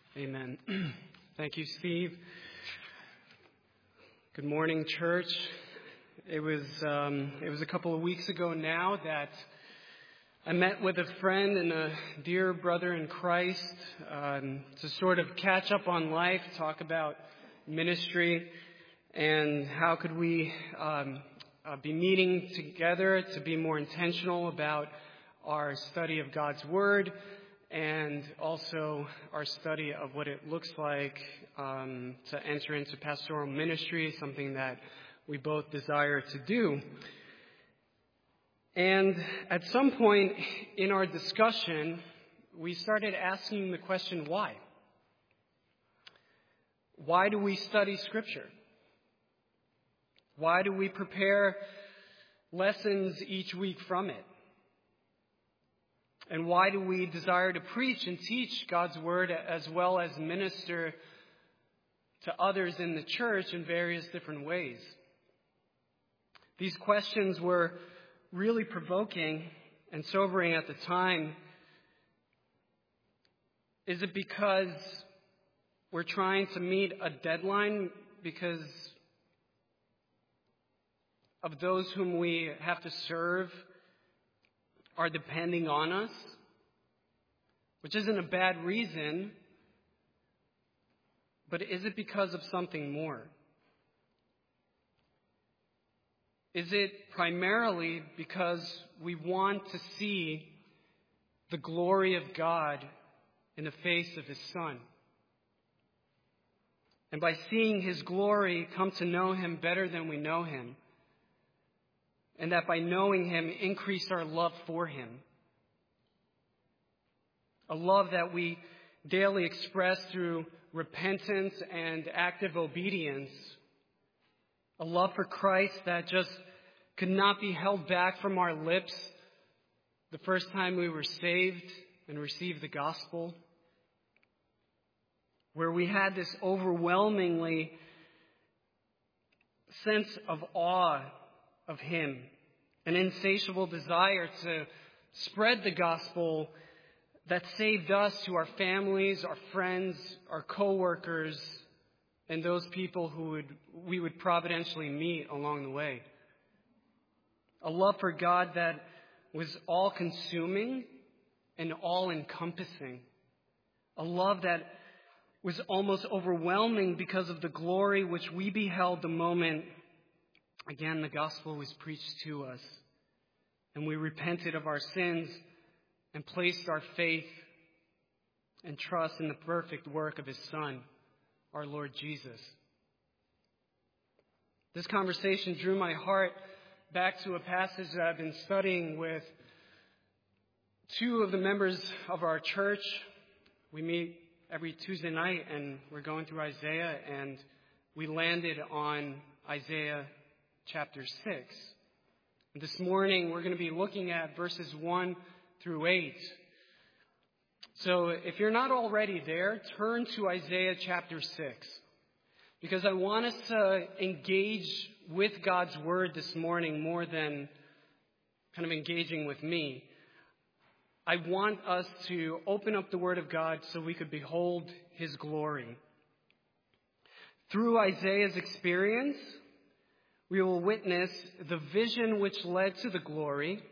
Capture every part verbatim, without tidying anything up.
Amen. Thank you, Steve. Good morning, church. It was um, it was a couple of weeks ago now that I met with a friend and a dear brother in Christ um, to sort of catch up on life, talk about ministry, and how could we um, uh, be meeting together to be more intentional about our study of God's Word, and also our study of what it looks like um, to enter into pastoral ministry, something that we both desire to do. And at some point in our discussion, we started asking the question, why? Why do we study Scripture? Why do we prepare lessons each week from it? And why do we desire to preach and teach God's Word as well as minister to others in the church in various different ways? These questions were really provoking and sobering at the time. Is it because we're trying to meet a deadline because of those whom we have to serve are depending on us, which isn't a bad reason, but is it because of something more? Is it primarily because we want to see the glory of God in the face of His Son? And by seeing His glory, come to know Him better than we know Him. And that by knowing Him, increase our love for Him. A love that we daily express through repentance and active obedience. A love for Christ that just could not be held back from our lips the first time we were saved and received the gospel. Where we had this overwhelmingly sense of awe of Him, an insatiable desire to spread the gospel that saved us to our families, our friends, our co-workers, and those people who would we would providentially meet along the way. A love for God that was all-consuming and all-encompassing. A love that was almost overwhelming because of the glory which we beheld the moment again, the gospel was preached to us, and we repented of our sins and placed our faith and trust in the perfect work of His Son, our Lord Jesus. This conversation drew my heart back to a passage that I've been studying with two of the members of our church. We meet every Tuesday night, and we're going through Isaiah, and we landed on Isaiah chapter six. And this morning we're going to be looking at verses one through eight. So if you're not already there, turn to Isaiah chapter six. Because I want us to engage with God's Word this morning more than kind of engaging with me. I want us to open up the Word of God so we could behold His glory. Through Isaiah's experience, we will witness the vision which led to the glory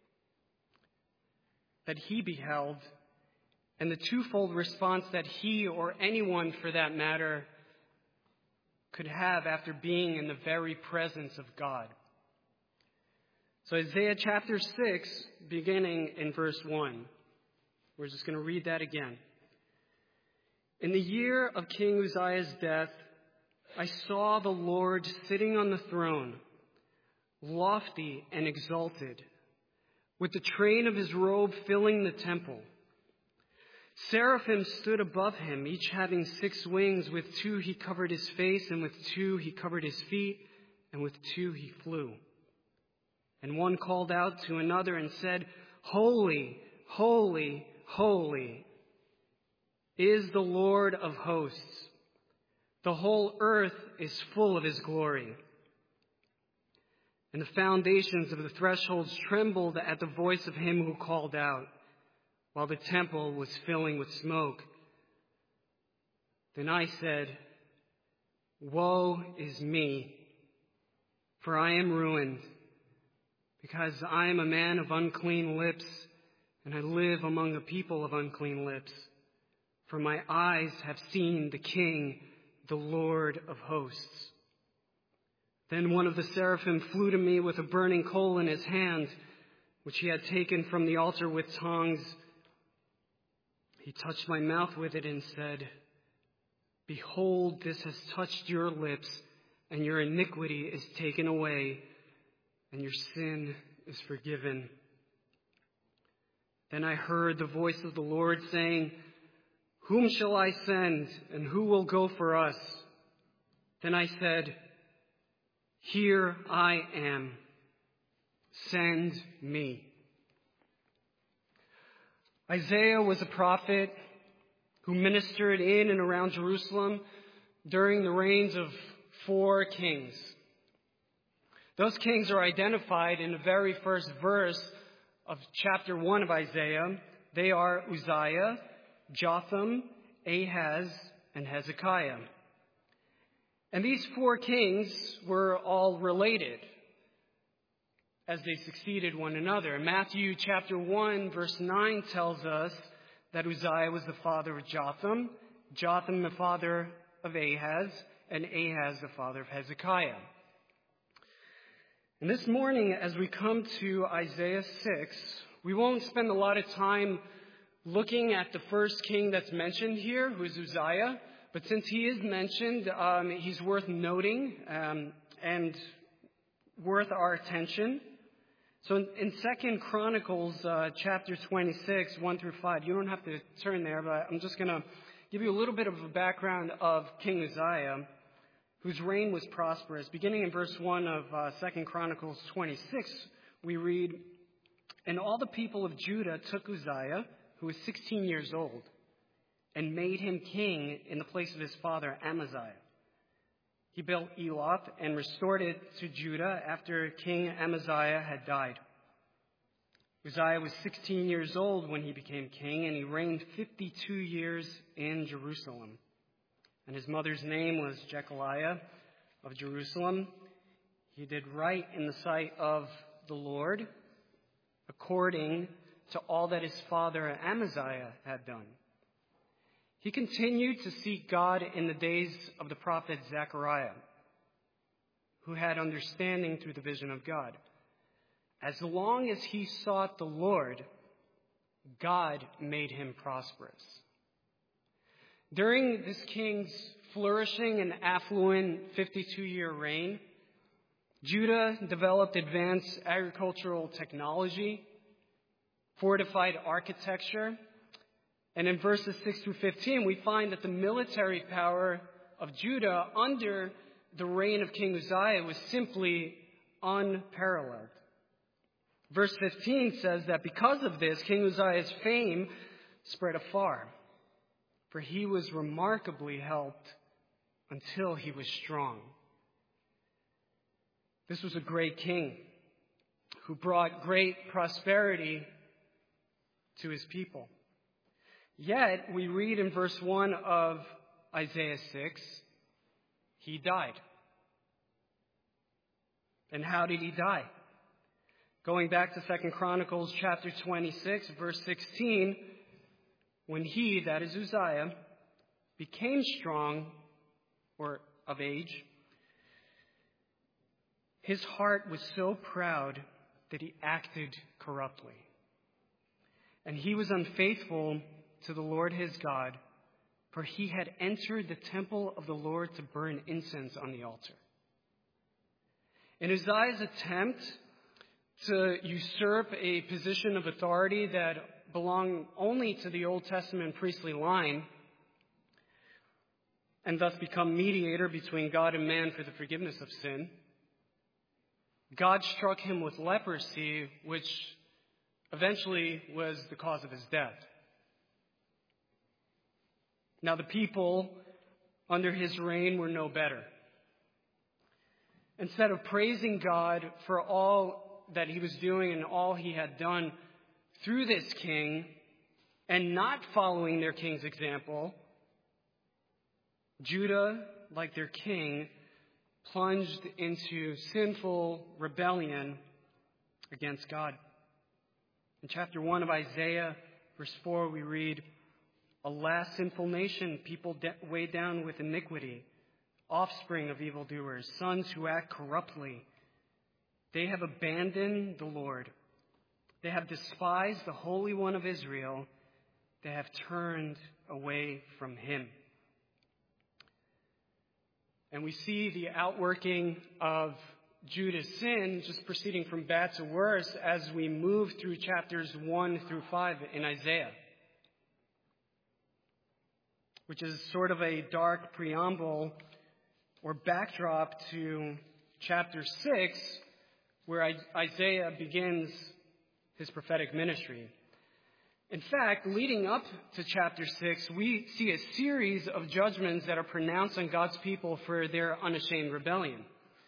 that he beheld and the twofold response that he or anyone for that matter could have after being in the very presence of God. So Isaiah chapter six, beginning in verse one. We're just going to read that again. In the year of King Uzziah's death, I saw the Lord sitting on the throne, lofty and exalted, with the train of His robe filling the temple. Seraphim stood above Him, each having six wings. With two He covered His face, and with two He covered His feet, and with two He flew. And one called out to another and said, Holy, holy, holy is the Lord of hosts. The whole earth is full of His glory. And the foundations of the thresholds trembled at the voice of Him who called out, while the temple was filling with smoke. Then I said, Woe is me, for I am ruined, because I am a man of unclean lips, and I live among a people of unclean lips. For my eyes have seen the King, the Lord of hosts. Then one of the seraphim flew to me with a burning coal in his hand, which he had taken from the altar with tongs. He touched my mouth with it and said, Behold, this has touched your lips, and your iniquity is taken away, and your sin is forgiven. Then I heard the voice of the Lord saying, Whom shall I send, and who will go for us? Then I said, Here I am. Send me. Isaiah was a prophet who ministered in and around Jerusalem during the reigns of four kings. Those kings are identified in the very first verse of chapter one of Isaiah. They are Uzziah, Jotham, Ahaz, and Hezekiah. And these four kings were all related as they succeeded one another. Matthew chapter one verse nine tells us that Uzziah was the father of Jotham, Jotham the father of Ahaz, and Ahaz the father of Hezekiah. And this morning, as we come to Isaiah six, we won't spend a lot of time looking at the first king that's mentioned here, who is Uzziah. But since he is mentioned, um, he's worth noting um, and worth our attention. So in, in Second Chronicles uh, chapter twenty-six, one through five, you don't have to turn there, but I'm just going to give you a little bit of a background of King Uzziah, whose reign was prosperous. Beginning in verse one of uh, Second Chronicles twenty-six, we read, And all the people of Judah took Uzziah, who was sixteen years old, and made him king in the place of his father Amaziah. He built Eloth and restored it to Judah after King Amaziah had died. Uzziah was sixteen years old when he became king, and he reigned fifty-two years in Jerusalem. And his mother's name was Jechaliah of Jerusalem. He did right in the sight of the Lord, according to all that his father Amaziah had done. He continued to seek God in the days of the prophet Zechariah, who had understanding through the vision of God. As long as he sought the Lord, God made him prosperous. During this king's flourishing and affluent fifty-two-year reign, Judah developed advanced agricultural technology, fortified architecture, and in verses six through fifteen, we find that the military power of Judah under the reign of King Uzziah was simply unparalleled. Verse fifteen says that because of this, King Uzziah's fame spread afar, for he was remarkably helped until he was strong. This was a great king who brought great prosperity to his people. Yet, we read in verse one of Isaiah six, he died. And how did he die? Going back to Second Chronicles chapter twenty-six, verse sixteen, when he, that is Uzziah, became strong or of age, his heart was so proud that he acted corruptly. And he was unfaithful to the Lord his God, for he had entered the temple of the Lord to burn incense on the altar. In Uzziah's attempt to usurp a position of authority that belonged only to the Old Testament priestly line, and thus become mediator between God and man for the forgiveness of sin, God struck him with leprosy, which eventually was the cause of his death. Now, the people under his reign were no better. Instead of praising God for all that he was doing and all he had done through this king, and not following their king's example, Judah, like their king, plunged into sinful rebellion against God. In chapter one of Isaiah, verse four, we read, "Alas, sinful nation, people de- weighed down with iniquity, offspring of evildoers, sons who act corruptly. They have abandoned the Lord. They have despised the Holy One of Israel. They have turned away from him." And we see the outworking of Judah's sin just proceeding from bad to worse as we move through chapters one through five in Isaiah, which is sort of a dark preamble or backdrop to chapter six, where Isaiah begins his prophetic ministry. In fact, leading up to chapter six, we see a series of judgments that are pronounced on God's people for their unashamed rebellion.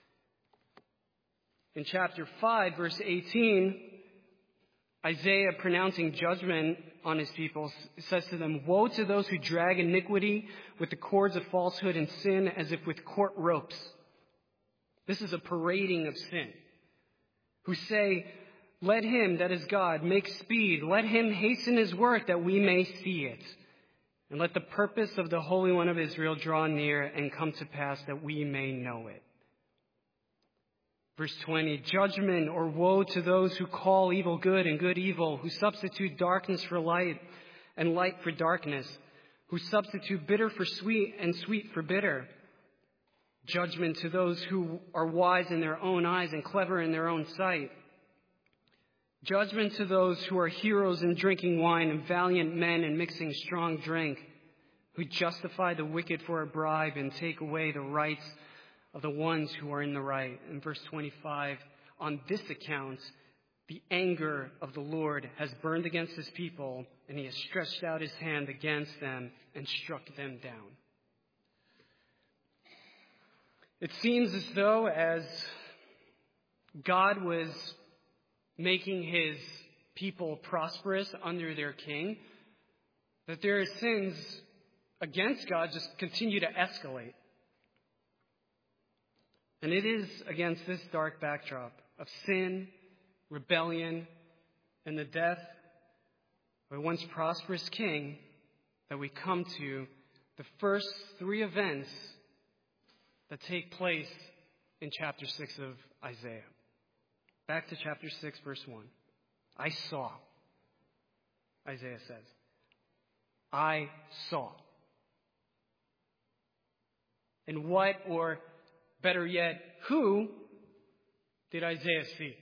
In chapter five, verse eighteen, Isaiah, pronouncing judgment on his people, says to them, "Woe to those who drag iniquity with the cords of falsehood and sin as if with court ropes." This is a parading of sin. Who say, "Let him, that is God, make speed. Let him hasten his work that we may see it. And let the purpose of the Holy One of Israel draw near and come to pass that we may know it." Verse twenty, "Judgment or woe to those who call evil good and good evil, who substitute darkness for light and light for darkness, who substitute bitter for sweet and sweet for bitter. Judgment to those who are wise in their own eyes and clever in their own sight. Judgment to those who are heroes in drinking wine and valiant men in mixing strong drink, who justify the wicked for a bribe and take away the rights of the ones who are in the right." In verse twenty-five, "On this account, the anger of the Lord has burned against his people, and he has stretched out his hand against them and struck them down." It seems as though as God was making his people prosperous under their king, that their sins against God just continue to escalate. And it is against this dark backdrop of sin, rebellion, and the death of a once prosperous king that we come to the first three events that take place in chapter six of Isaiah. Back to chapter six, verse one. "I saw," Isaiah says. I saw. And what, or better yet, who did Isaiah see?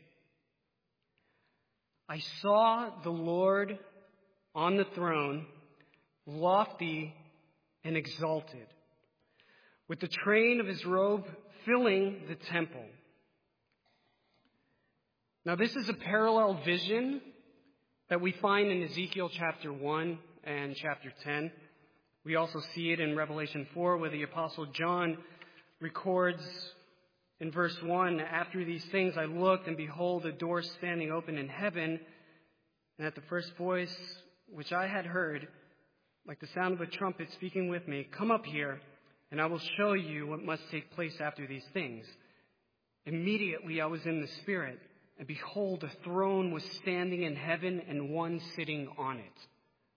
"I saw the Lord on the throne, lofty and exalted, with the train of his robe filling the temple." Now, this is a parallel vision that we find in Ezekiel chapter one and chapter ten. We also see it in Revelation four, where the Apostle John records in verse one, "After these things I looked, and behold, a door standing open in heaven. And at the first voice which I had heard, like the sound of a trumpet speaking with me, 'Come up here, and I will show you what must take place after these things.' Immediately I was in the Spirit, and behold, a throne was standing in heaven, and one sitting on it."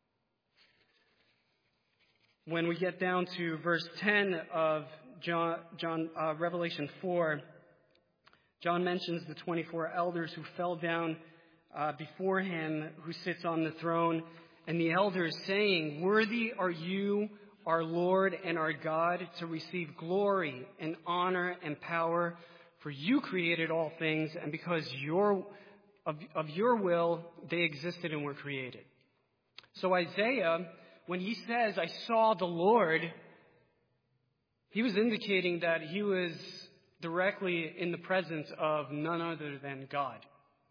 When we get down to verse ten of John, John uh, Revelation four, John mentions the twenty-four elders who fell down uh, before him who sits on the throne, and the elders saying, "Worthy are you, our Lord and our God, to receive glory and honor and power, for you created all things, and because your, of, of your will they existed and were created." So Isaiah, when he says, "I saw the Lord," he was indicating that he was directly in the presence of none other than God.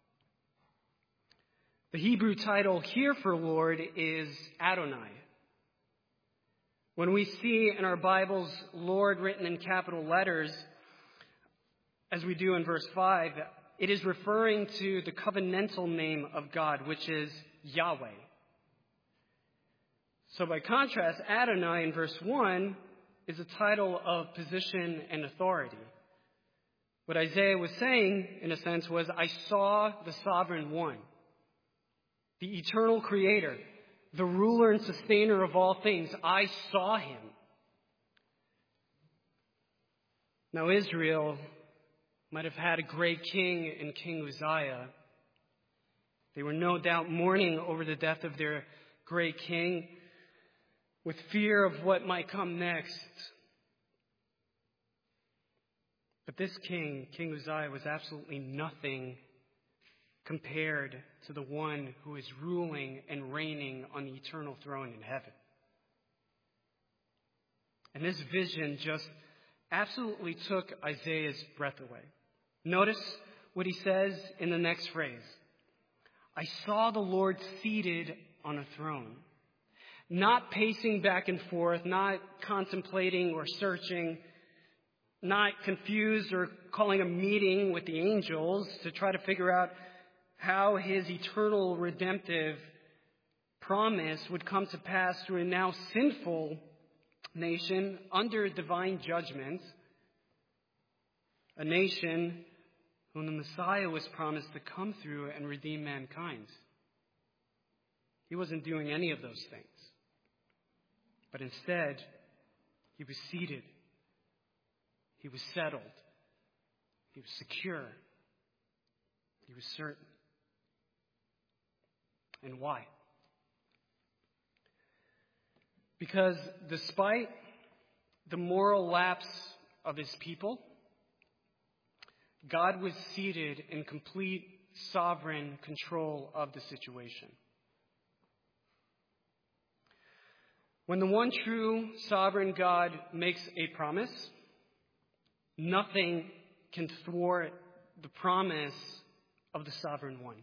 The Hebrew title here for Lord is Adonai. When we see in our Bibles Lord written in capital letters, as we do in verse five, it is referring to the covenantal name of God, which is Yahweh. So by contrast, Adonai in verse one is a title of position and authority. What Isaiah was saying, in a sense, was, I saw the sovereign one, the eternal creator, the ruler and sustainer of all things. I saw him. Now, Israel might have had a great king in King Uzziah. They were no doubt mourning over the death of their great king, with fear of what might come next. But this king, King Uzziah, was absolutely nothing compared to the one who is ruling and reigning on the eternal throne in heaven. And this vision just absolutely took Isaiah's breath away. Notice what he says in the next phrase. I saw the Lord seated on a throne, not pacing back and forth, not contemplating or searching, not confused or calling a meeting with the angels to try to figure out how his eternal redemptive promise would come to pass through a now sinful nation under divine judgment, a nation whom the Messiah was promised to come through and redeem mankind. He wasn't doing any of those things. But instead, he was seated. He was settled. He was secure. He was certain. And why? Because despite the moral lapse of his people, God was seated in complete sovereign control of the situation. When the one true sovereign God makes a promise, nothing can thwart the promise of the sovereign one.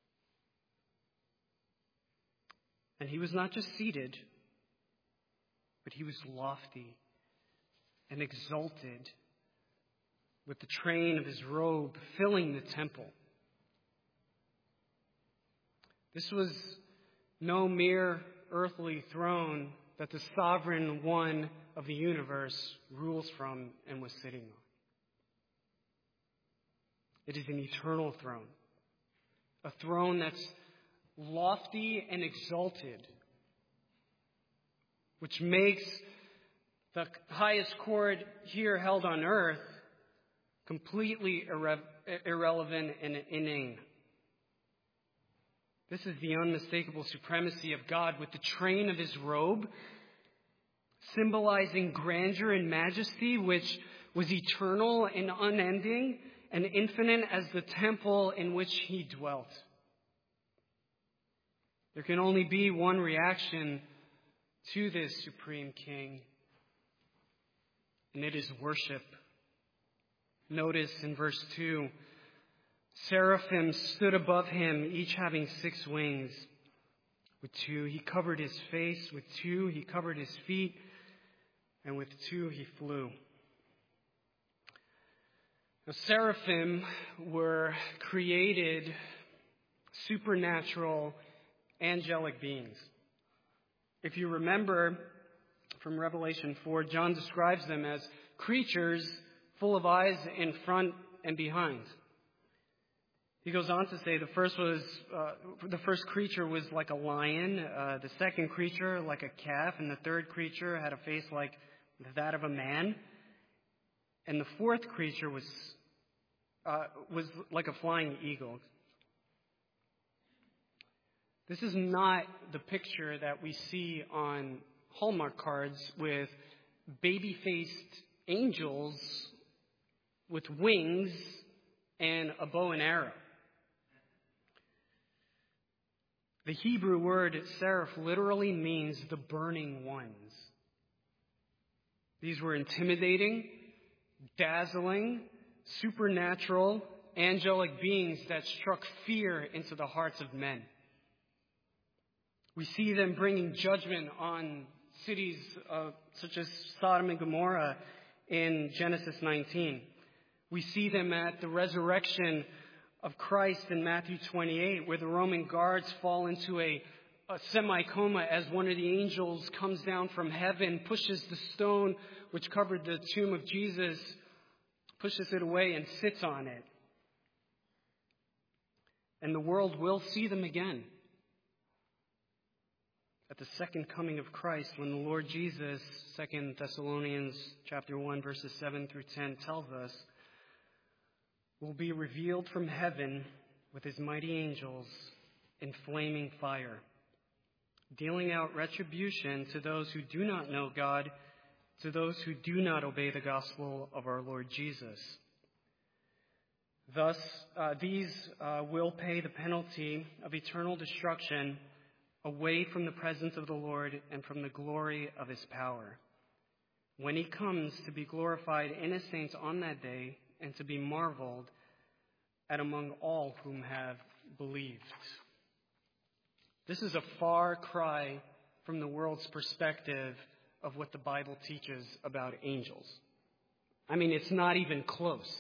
And he was not just seated, but he was lofty and exalted, with the train of his robe filling the temple. This was no mere earthly throne that the sovereign one of the universe rules from and was sitting on. It is an eternal throne, a throne that's lofty and exalted, which makes the highest court here held on earth completely irre- irrelevant and inane. This is the unmistakable supremacy of God, with the train of his robe symbolizing grandeur and majesty, which was eternal and unending and infinite as the temple in which he dwelt. There can only be one reaction to this supreme king, and it is worship. Notice in verse two, seraphim stood above him, each having six wings. With two he covered his face, with two he covered his feet, and with two he flew. Now, seraphim were created supernatural angelic beings. If you remember from Revelation four, John describes them as creatures full of eyes in front and behind. He goes on to say the first was uh, the first creature was like a lion, uh, the second creature like a calf, and the third creature had a face like that of a man, and the fourth creature was uh, was like a flying eagle. This is not the picture that we see on Hallmark cards with baby-faced angels with wings and a bow and arrow. The Hebrew word seraph literally means the burning ones. These were intimidating, dazzling, supernatural, angelic beings that struck fear into the hearts of men. We see them bringing judgment on cities uh, such as Sodom and Gomorrah in Genesis nineteen. We see them at the resurrection of Christ in Matthew twenty-eight, where the Roman guards fall into a a semi-coma as one of the angels comes down from heaven, pushes the stone which covered the tomb of Jesus, pushes it away and sits on it. And the world will see them again at the second coming of Christ, when the Lord Jesus, Second Thessalonians chapter one, verses seven through ten, tells us, will be revealed from heaven with his mighty angels in flaming fire, dealing out retribution to those who do not know God, to those who do not obey the gospel of our Lord Jesus. Thus, uh, these uh, will pay the penalty of eternal destruction away from the presence of the Lord and from the glory of his power, when he comes to be glorified in his saints on that day and to be marveled at among all whom have believed. This is a far cry from the world's perspective of what the Bible teaches about angels. I mean, it's not even close.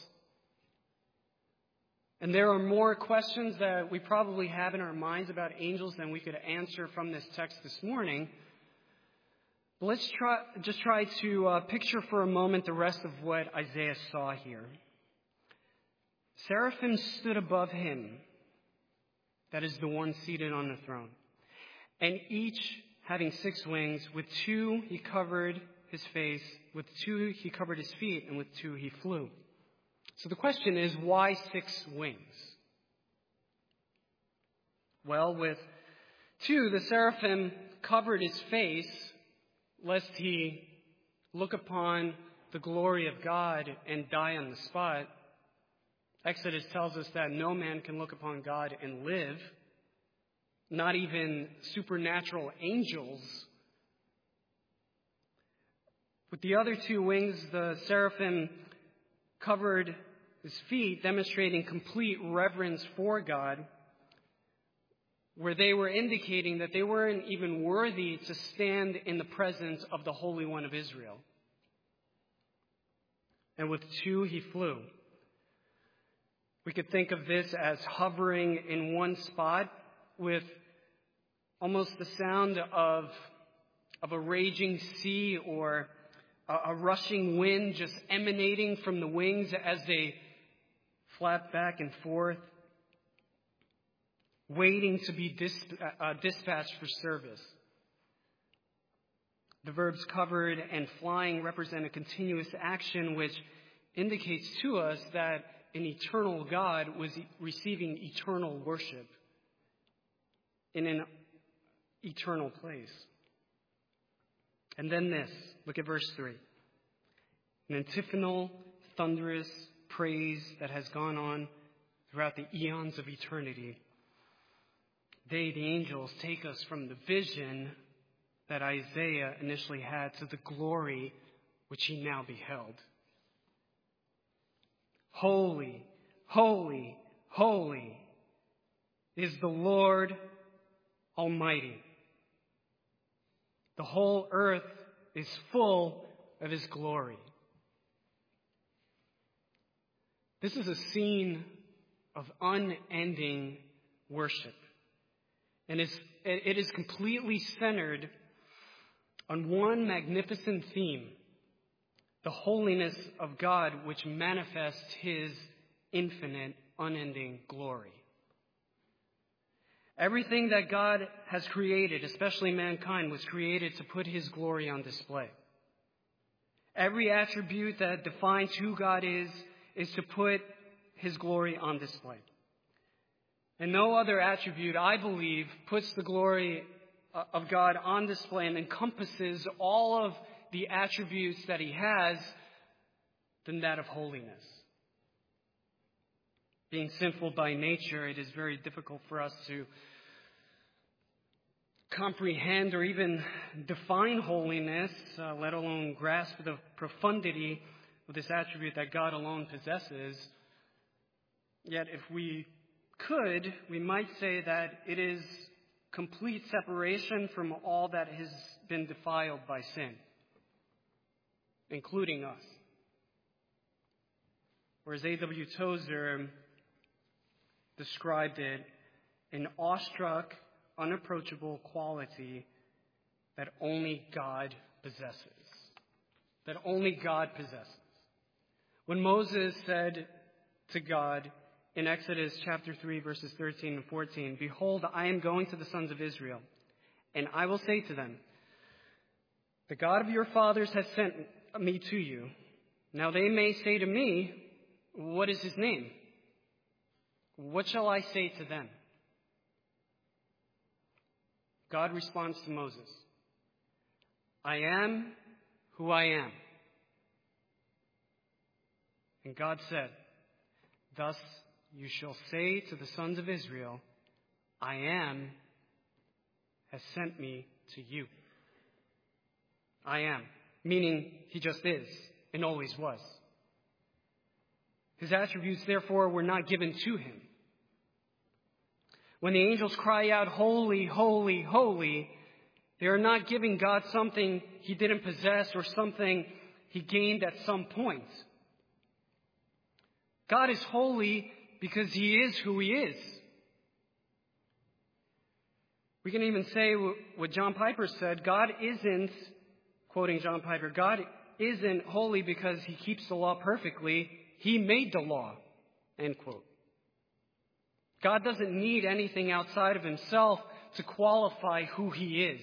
And there are more questions that we probably have in our minds about angels than we could answer from this text this morning. But let's try, just try to uh, picture for a moment the rest of what Isaiah saw here. Seraphim stood above him, that is the one seated on the throne, and each having six wings. With two he covered his face, with two he covered his feet, and with two he flew. So the question is, why six wings? Well, with two, the seraphim covered his face, lest he look upon the glory of God and die on the spot. Exodus tells us that no man can look upon God and live, not even supernatural angels. With the other two wings, the seraphim covered his feet, demonstrating complete reverence for God, where they were indicating that they weren't even worthy to stand in the presence of the Holy One of Israel. And with two, he flew. We could think of this as hovering in one spot with almost the sound of, of a raging sea or a, a rushing wind just emanating from the wings as they flap back and forth, waiting to be dis, uh, dispatched for service. The verbs covered and flying represent a continuous action which indicates to us that an eternal God was receiving eternal worship in an eternal place. And then this, look at verse three. An antiphonal, thunderous praise that has gone on throughout the eons of eternity. They, the angels, take us from the vision that Isaiah initially had to the glory which he now beheld. Holy, holy, holy is the Lord Almighty. The whole earth is full of his glory. This is a scene of unending worship. And it is completely centered on one magnificent theme, the holiness of God, which manifests his infinite, unending glory. Everything that God has created, especially mankind, was created to put his glory on display. Every attribute that defines who God is, is to put his glory on display. And no other attribute, I believe, puts the glory of God on display and encompasses all of the attributes that he has than that of holiness. Being sinful by nature, it is very difficult for us to comprehend or even define holiness, uh, let alone grasp the profundity of this attribute that God alone possesses. Yet if we could, we might say that it is complete separation from all that has been defiled by sin, including us. Or as A W Tozer described it, an awestruck, unapproachable quality that only God possesses. That only God possesses. When Moses said to God in Exodus chapter three, verses thirteen and fourteen, "Behold, I am going to the sons of Israel, and I will say to them, the God of your fathers has sent me to you. Now they may say to me, what is his name? What shall I say to them?" God responds to Moses, "I am who I am." And God said, "Thus you shall say to the sons of Israel, I am has sent me to you." I am, meaning he just is and always was. His attributes, therefore, were not given to him. When the angels cry out, "Holy, holy, holy," they are not giving God something he didn't possess or something he gained at some point. God is holy because he is who he is. We can even say what John Piper said, God isn't, quoting John Piper, God isn't holy because he keeps the law perfectly. He made the law, end quote. God doesn't need anything outside of himself to qualify who he is.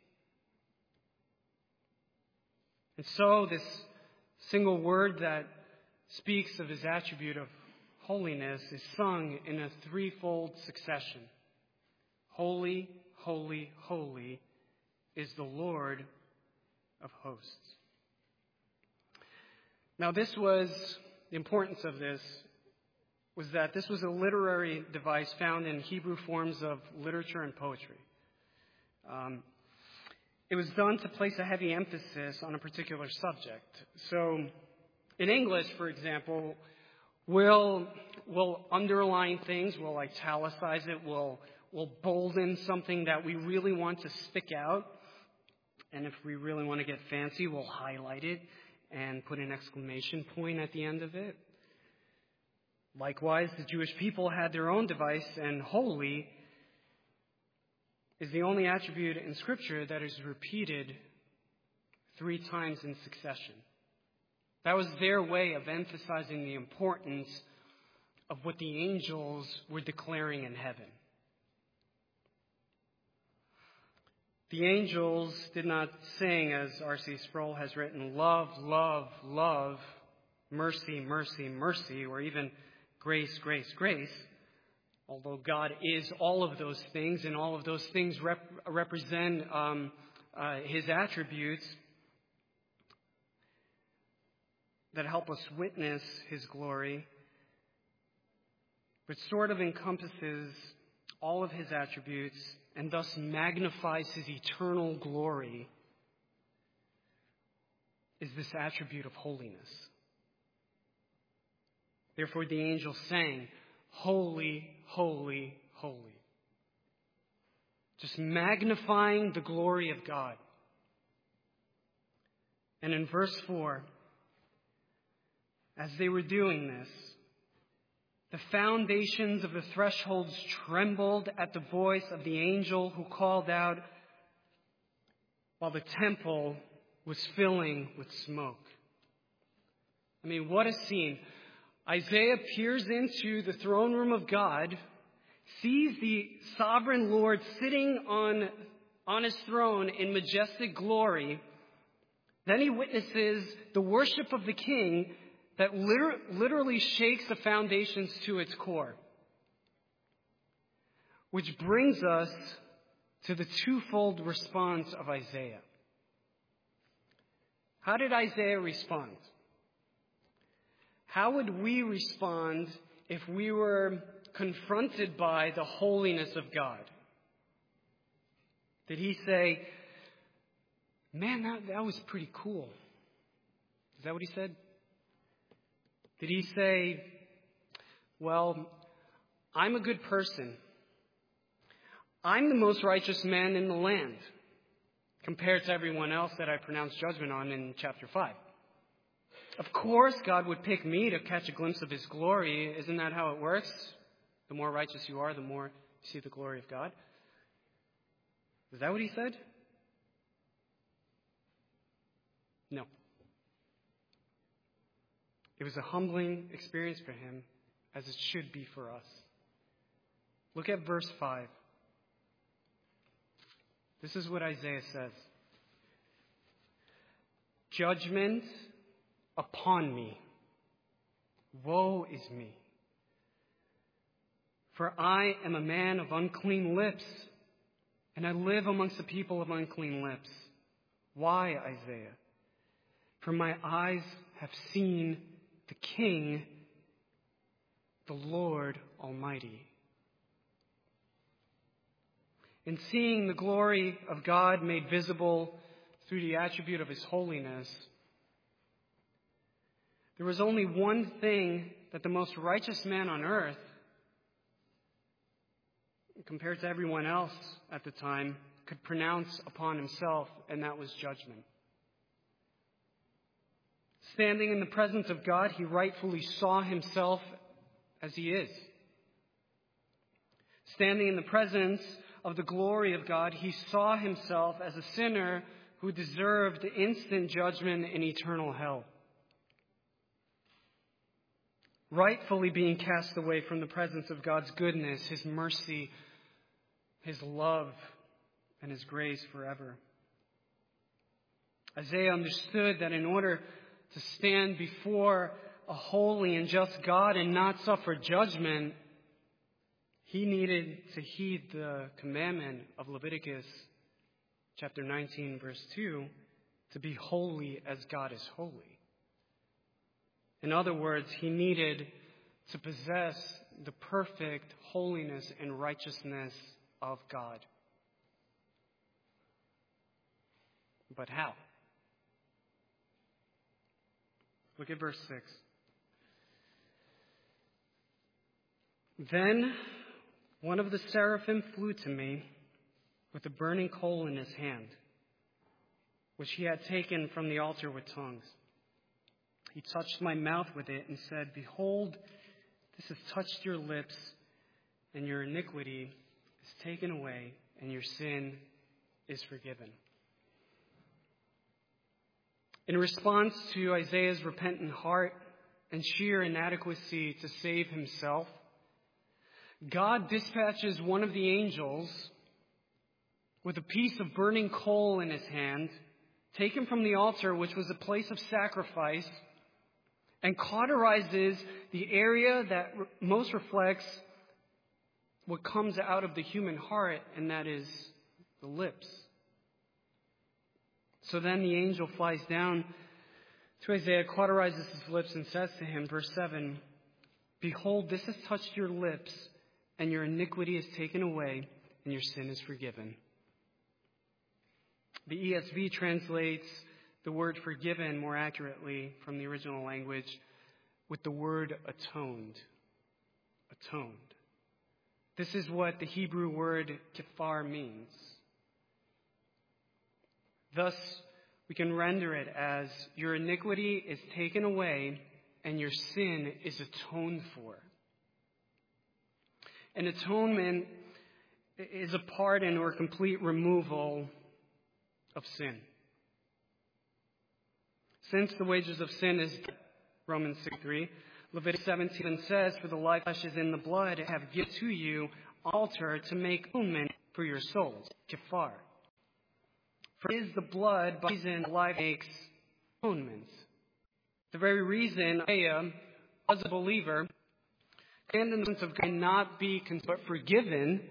And so this single word that speaks of his attribute of holiness is sung in a threefold succession. Holy, holy, holy is the Lord of hosts. Now this was, the importance of this was that this was a literary device found in Hebrew forms of literature and poetry. Um, it was done to place a heavy emphasis on a particular subject. So in English, for example, we'll, we'll underline things, we'll italicize it, we'll, we'll bolden something that we really want to stick out. And if we really want to get fancy, we'll highlight it and put an exclamation point at the end of it. Likewise, the Jewish people had their own device, and holy is the only attribute in Scripture that is repeated three times in succession. That was their way of emphasizing the importance of what the angels were declaring in heaven. The angels did not sing, as R C Sproul has written, love, love, love, mercy, mercy, mercy, or even grace, grace, grace. Although God is all of those things, and all of those things rep- represent um, uh, his attributes that help us witness his glory, but sort of encompasses all of his attributes and thus magnifies his eternal glory, is this attribute of holiness. Therefore, the angels sang, holy, holy, holy. Just magnifying the glory of God. And in verse four, as they were doing this, the foundations of the thresholds trembled at the voice of the angel who called out, while the temple was filling with smoke. I mean, what a scene. Isaiah peers into the throne room of God, sees the sovereign Lord sitting on, on his throne in majestic glory. Then he witnesses the worship of the King that liter- literally shakes the foundations to its core. Which brings us to the twofold response of Isaiah. How did Isaiah respond? How would we respond if we were confronted by the holiness of God? Did he say, man, that, that was pretty cool? Is that what he said? Did he say, well, I'm a good person. I'm the most righteous man in the land compared to everyone else that I pronounced judgment on in chapter five. Of course, God would pick me to catch a glimpse of his glory. Isn't that how it works? The more righteous you are, the more you see the glory of God. Is that what he said? No. It was a humbling experience for him, as it should be for us. Look at verse five. This is what Isaiah says. Judgment upon me. Woe is me. For I am a man of unclean lips, and I live amongst the people of unclean lips. Why, Isaiah? For my eyes have seen the King, the Lord Almighty. In seeing the glory of God made visible through the attribute of His holiness, there was only one thing that the most righteous man on earth, compared to everyone else at the time, could pronounce upon himself, and that was judgment. Standing in the presence of God, he rightfully saw himself as he is. Standing in the presence of the glory of God, he saw himself as a sinner who deserved instant judgment in eternal hell. Rightfully being cast away from the presence of God's goodness, His mercy, His love, and His grace forever. Isaiah understood that in order to stand before a holy and just God and not suffer judgment, he needed to heed the commandment of Leviticus chapter nineteen, verse two, to be holy as God is holy. In other words, he needed to possess the perfect holiness and righteousness of God. But how? Look at verse six. Then one of the seraphim flew to me with a burning coal in his hand, which he had taken from the altar with tongues. He touched my mouth with it and said, "Behold, this has touched your lips, and your iniquity is taken away, and your sin is forgiven." In response to Isaiah's repentant heart and sheer inadequacy to save himself, God dispatches one of the angels with a piece of burning coal in his hand, taken from the altar, which was a place of sacrifice, and cauterizes the area that most reflects what comes out of the human heart, and that is the lips. So then the angel flies down to Isaiah, cauterizes his lips, and says to him, verse seven, "Behold, this has touched your lips, and your iniquity is taken away, and your sin is forgiven." The E S V translates the word forgiven more accurately from the original language with the word atoned. Atoned. This is what the Hebrew word kafar means. Thus, we can render it as, your iniquity is taken away and your sin is atoned for. An atonement is a pardon or complete removal of sin. Since the wages of sin is death, Romans six three, Leviticus seventeen says, "For the life flesh is in the blood, I have given to you altar to make atonement for your souls." Kafar. For it is the blood by reason life makes atonements. The very reason Isaiah was a believer, and in the sense of God not be but forgiven,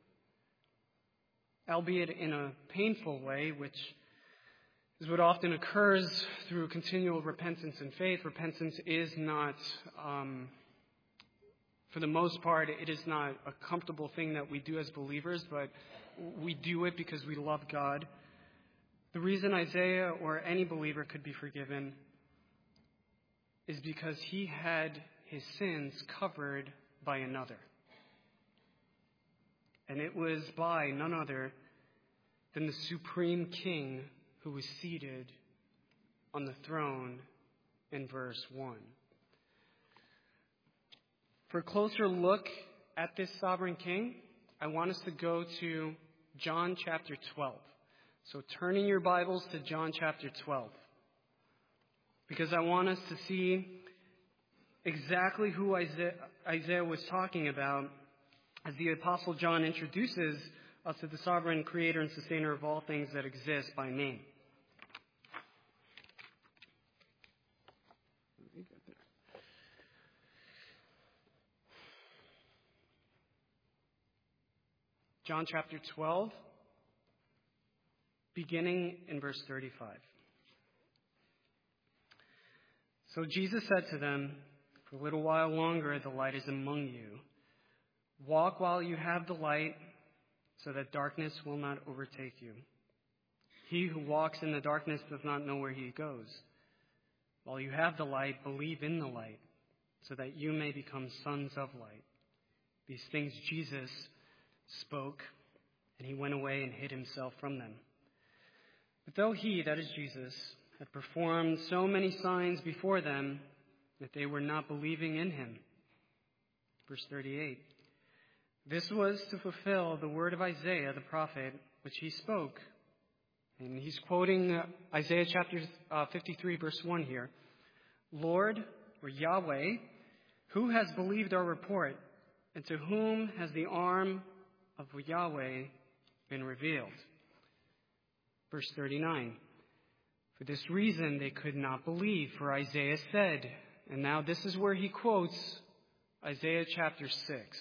albeit in a painful way, which is what often occurs through continual repentance and faith. Repentance is not, um, for the most part, it is not a comfortable thing that we do as believers, but we do it because we love God. The reason Isaiah or any believer could be forgiven is because he had his sins covered by another. And it was by none other than the supreme king who was seated on the throne in verse one. For a closer look at this sovereign king, I want us to go to John chapter twelve. So turn in your Bibles to John chapter twelve. Because I want us to see exactly who Isaiah, Isaiah was talking about as the Apostle John introduces us to the sovereign creator and sustainer of all things that exist by name. John chapter twelve, beginning in verse thirty-five. So Jesus said to them, "For a little while longer the light is among you. Walk while you have the light, so that darkness will not overtake you. He who walks in the darkness does not know where he goes. While you have the light, believe in the light, so that you may become sons of light." These things Jesus spoke, and he went away and hid himself from them. But though he, that is Jesus, had performed so many signs before them, that they were not believing in him. Verse thirty-eight. This was to fulfill the word of Isaiah the prophet, which he spoke. And he's quoting uh, Isaiah chapter uh, fifty-three, verse one here. Lord, or Yahweh, who has believed our report, and to whom has the arm of Yahweh been revealed? Verse thirty-nine. For this reason they could not believe, for Isaiah said, and now this is where he quotes Isaiah chapter six.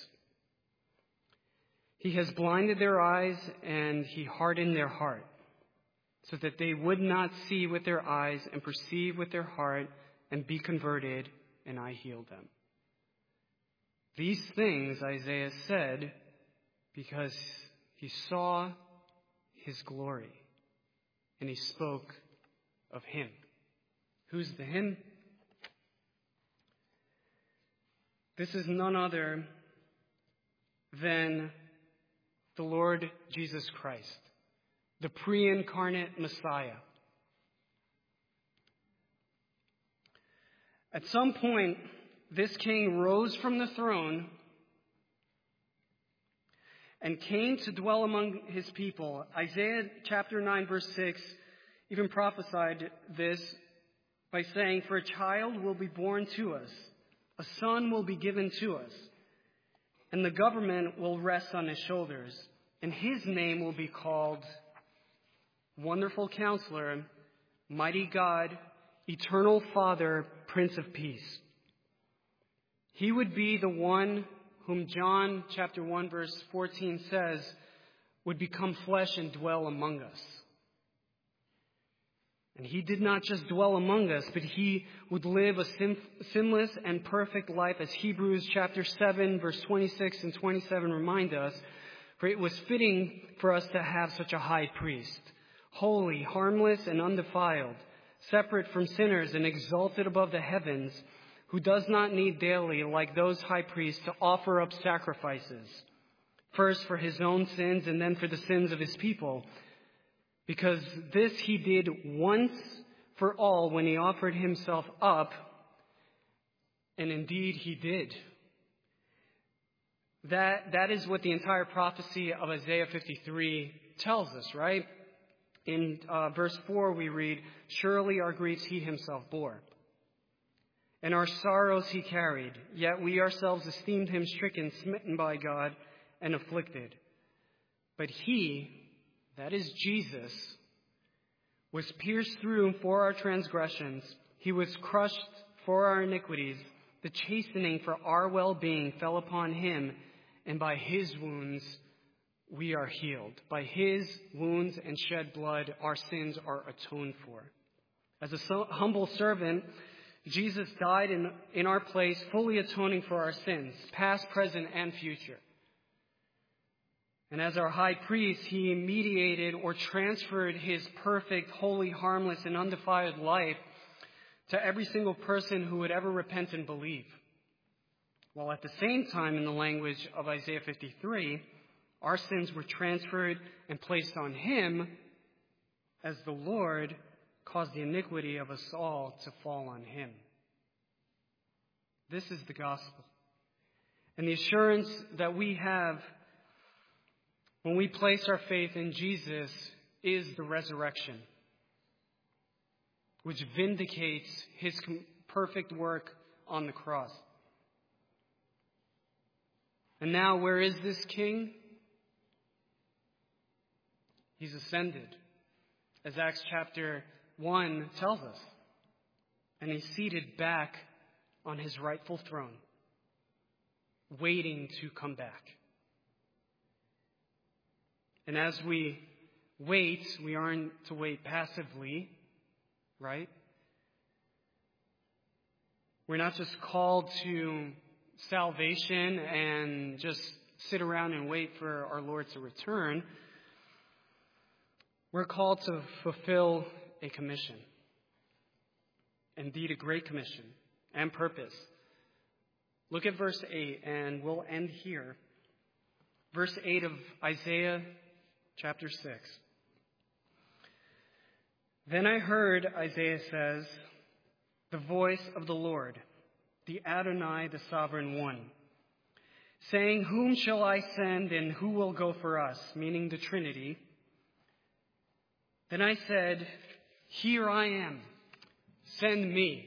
He has blinded their eyes and he hardened their heart, so that they would not see with their eyes and perceive with their heart and be converted, and I healed them. These things Isaiah said because he saw his glory, and he spoke of him. Who's the him? This is none other than the Lord Jesus Christ, the pre-incarnate Messiah. At some point, this king rose from the throne and came to dwell among his people. Isaiah chapter nine, verse six even prophesied this by saying, "For a child will be born to us, a son will be given to us, and the government will rest on his shoulders, and his name will be called Wonderful Counselor, Mighty God, Eternal Father, Prince of Peace." He would be the one whom John chapter one, verse fourteen says would become flesh and dwell among us. And he did not just dwell among us, but he would live a sin, sinless and perfect life, as Hebrews chapter seven, verse twenty-six and twenty-seven remind us. For it was fitting for us to have such a high priest, holy, harmless, and undefiled, separate from sinners and exalted above the heavens, who does not need daily, like those high priests, to offer up sacrifices, first for his own sins and then for the sins of his people. Because this he did once for all when he offered himself up, and indeed he did. That, that is what the entire prophecy of Isaiah fifty-three tells us, right? In uh, verse four we read, "Surely our griefs he himself bore, and our sorrows he carried, yet we ourselves esteemed him stricken, smitten by God, and afflicted. But he," that is Jesus, "was pierced through for our transgressions. He was crushed for our iniquities. The chastening for our well-being fell upon him, and by his wounds we are healed." By his wounds and shed blood, our sins are atoned for. As a so- humble servant, Jesus died in, in our place, fully atoning for our sins, past, present, and future. And as our high priest, he mediated or transferred his perfect, holy, harmless, and undefiled life to every single person who would ever repent and believe. While at the same time, in the language of Isaiah fifty-three, our sins were transferred and placed on him, as the Lord caused the iniquity of us all to fall on him. This is the gospel. And the assurance that we have when we place our faith in Jesus, is the resurrection, which vindicates his perfect work on the cross. And now, where is this king? He's ascended, as Acts chapter one tells us. And he's seated back on his rightful throne, waiting to come back. And as we wait, we aren't to wait passively, right? We're not just called to salvation and just sit around and wait for our Lord to return. We're called to fulfill a commission. Indeed, a great commission and purpose. Look at verse eight, and we'll end here. Verse eight of Isaiah chapter six. Then I heard, Isaiah says, the voice of the Lord, the Adonai, the Sovereign One, saying, whom shall I send and who will go for us? Meaning the Trinity. Then I said, here I am, send me.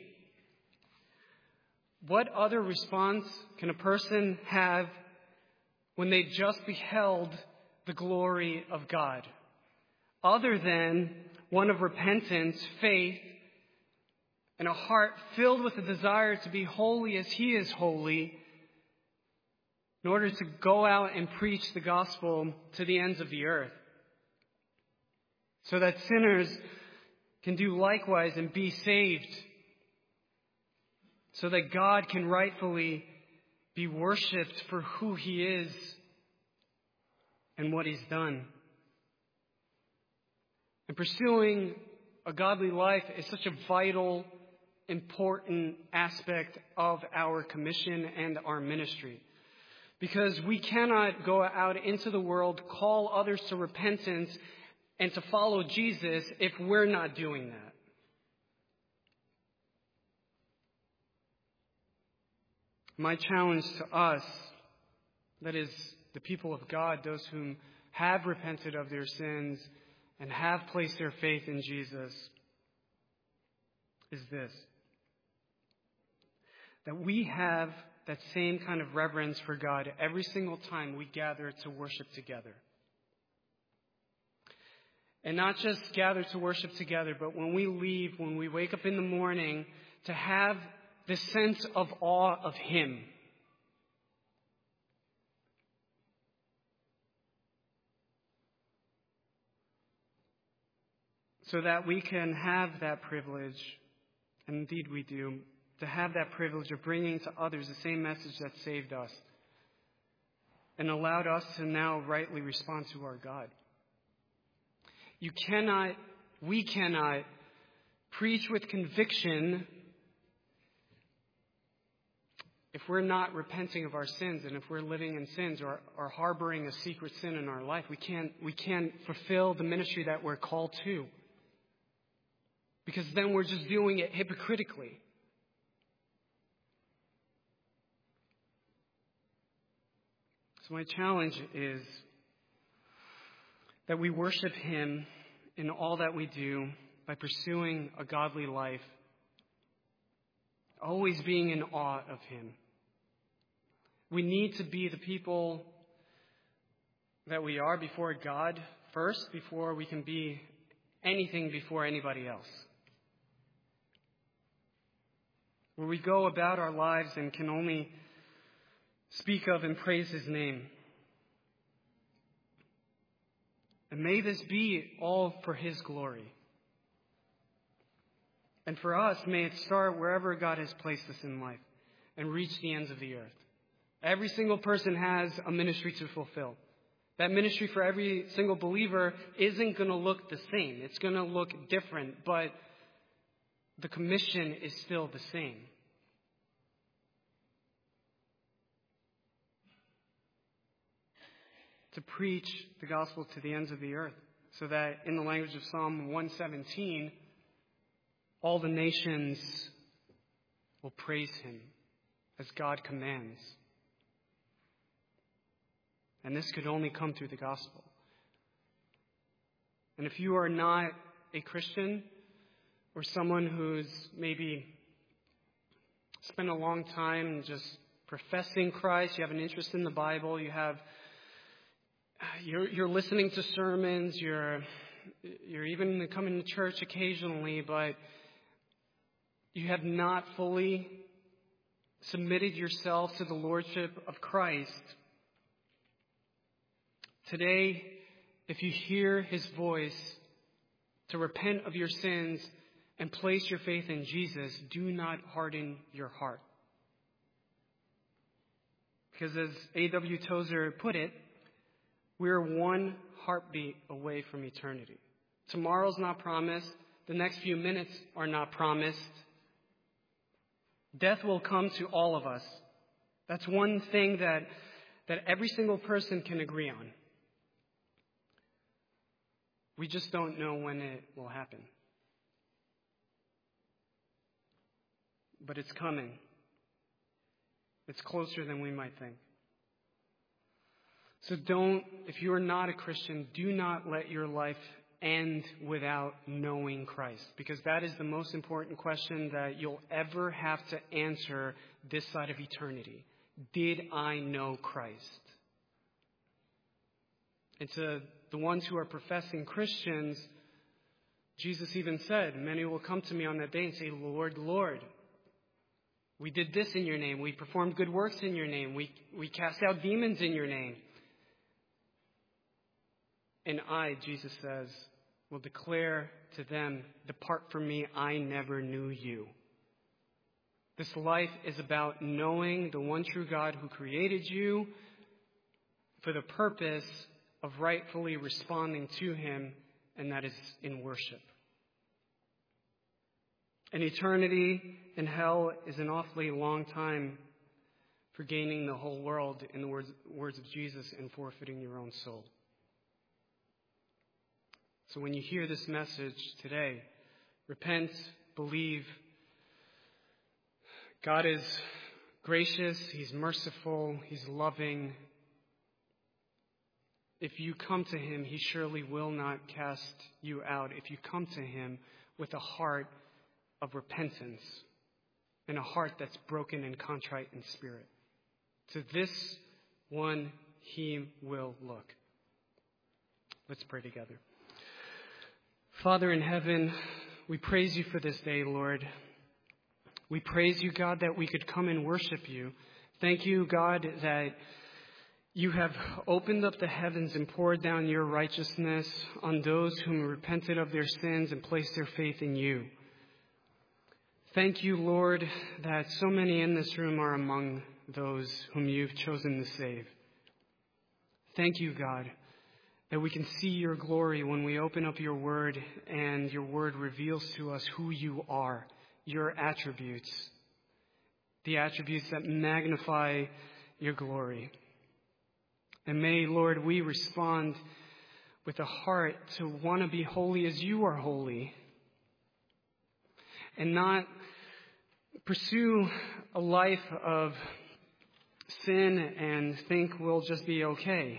What other response can a person have when they just beheld the glory of God, other than one of repentance, faith, and a heart filled with a desire to be holy as he is holy, in order to go out and preach the gospel to the ends of the earth, so that sinners can do likewise and be saved, so that God can rightfully be worshipped for who he is and what he's done. And pursuing a godly life is such a vital, important aspect of our commission and our ministry. Because we cannot go out into the world, call others to repentance, and to follow Jesus if we're not doing that. My challenge to us, that is the people of God, those whom have repented of their sins and have placed their faith in Jesus, is this: that we have that same kind of reverence for God every single time we gather to worship together. And not just gather to worship together, but when we leave, when we wake up in the morning, to have the sense of awe of him. So that we can have that privilege, and indeed we do, to have that privilege of bringing to others the same message that saved us and allowed us to now rightly respond to our God. You cannot, we cannot preach with conviction if we're not repenting of our sins, and if we're living in sins or, or harboring a secret sin in our life. We can't, we can't fulfill the ministry that we're called to, because then we're just doing it hypocritically. So my challenge is that we worship him in all that we do by pursuing a godly life, always being in awe of him. We need to be the people that we are before God first, before we can be anything before anybody else. Where we go about our lives and can only speak of and praise his name. And may this be all for his glory. And for us, may it start wherever God has placed us in life and reach the ends of the earth. Every single person has a ministry to fulfill. That ministry for every single believer isn't going to look the same. It's going to look different, but the commission is still the same. To preach the gospel to the ends of the earth, so that in the language of Psalm one seventeen, all the nations will praise him as God commands. And this could only come through the gospel. And if you are not a Christian or someone who's maybe spent a long time just professing Christ, you have an interest in the Bible, you have, you're, you're listening to sermons, you're, you're even coming to church occasionally, but you have not fully submitted yourself to the lordship of Christ. Today, if you hear his voice to repent of your sins and place your faith in Jesus, do not harden your heart. Because as A W Tozer put it, we're one heartbeat away from eternity. Tomorrow's not promised. The next few minutes are not promised. Death will come to all of us. That's one thing that, that every single person can agree on. We just don't know when it will happen. But it's coming. It's closer than we might think. So don't, if you are not a Christian, do not let your life end without knowing Christ. Because that is the most important question that you'll ever have to answer this side of eternity. Did I know Christ? And to the ones who are professing Christians, Jesus even said, many will come to me on that day and say, Lord, Lord, we did this in your name. We performed good works in your name. We, we cast out demons in your name. And I, Jesus says, will declare to them, depart from me, I never knew you. This life is about knowing the one true God who created you for the purpose of rightfully responding to him, and that is in worship. An eternity in hell is an awfully long time for gaining the whole world, in the words, words of Jesus, and forfeiting your own soul. So when you hear this message today, repent, believe. God is gracious, he's merciful, he's loving. If you come to him, he surely will not cast you out if you come to him with a heart of repentance and a heart that's broken and contrite in spirit. To this one he will look. Let's pray together. Father in heaven, we praise you for this day, Lord. We praise you, God, that we could come and worship you. Thank you, God, that you have opened up the heavens and poured down your righteousness on those whom repented of their sins and placed their faith in you. Thank you, Lord, that so many in this room are among those whom you've chosen to save. Thank you, God, that we can see your glory when we open up your word and your word reveals to us who you are, your attributes, the attributes that magnify your glory. And may, Lord, we respond with a heart to want to be holy as you are holy, and not pursue a life of sin and think we'll just be okay,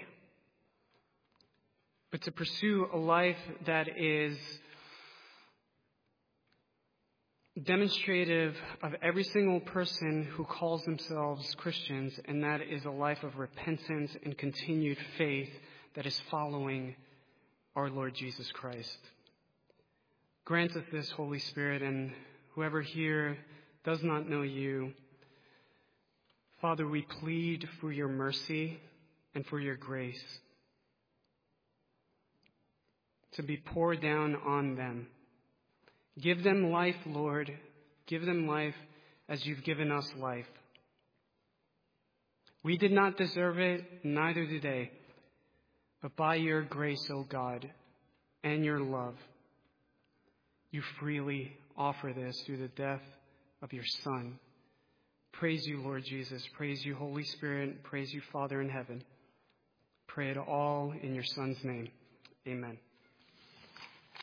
but to pursue a life that is demonstrative of every single person who calls themselves Christians, and that is a life of repentance and continued faith that is following our Lord Jesus Christ. Grant us this, Holy Spirit, and whoever here does not know you, Father, we plead for your mercy and for your grace to be poured down on them. Give them life, Lord. Give them life as you've given us life. We did not deserve it, neither do they. But by your grace, O God, and your love, you freely offer this through the death of your Son. Praise you, Lord Jesus. Praise you, Holy Spirit. Praise you, Father in heaven. Pray it all in your Son's name. Amen.